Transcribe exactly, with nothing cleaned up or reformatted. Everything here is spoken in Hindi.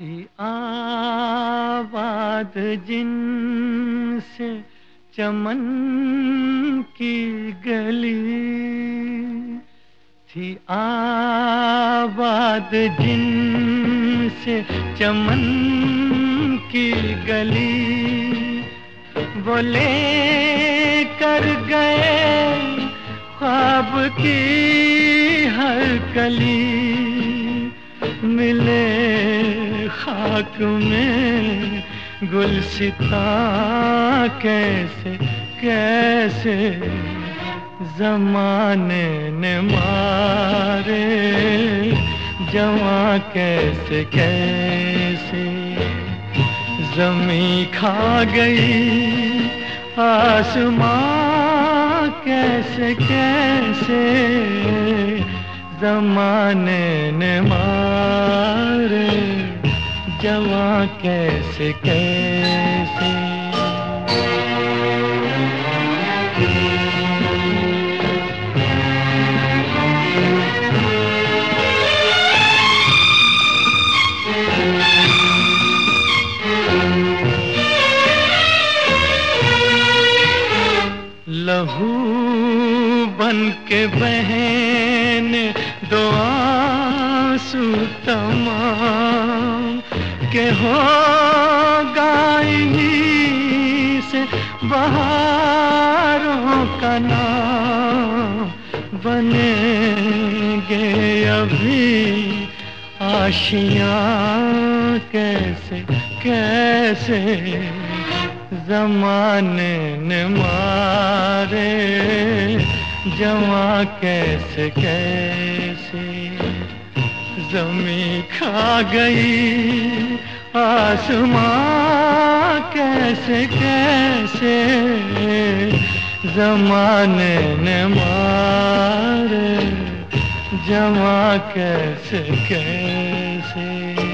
थी आबाद जिनसे चमन की गली, थी आबाद जिनसे चमन की गली। वो ले कर गए ख्वाब की हर कली, मिले खाक में गुलसिता कैसे कैसे ज़माने ने मारे जवां कैसे कैसे। ज़मीं खा गई आसमां कैसे कैसे ज़माने ने मारे जवां कैसे कैसे। लहू बन के बहन दो आंसू तमाम के होगा इन्हीं से बहारों का नाम। बनेंगे अभी आशियां कैसे कैसे ज़माने ने मारे जवां कैसे कैसे। ज़मीं खा गई आसमां कैसे कैसे ज़माने ने मारे जवां कैसे कैसे।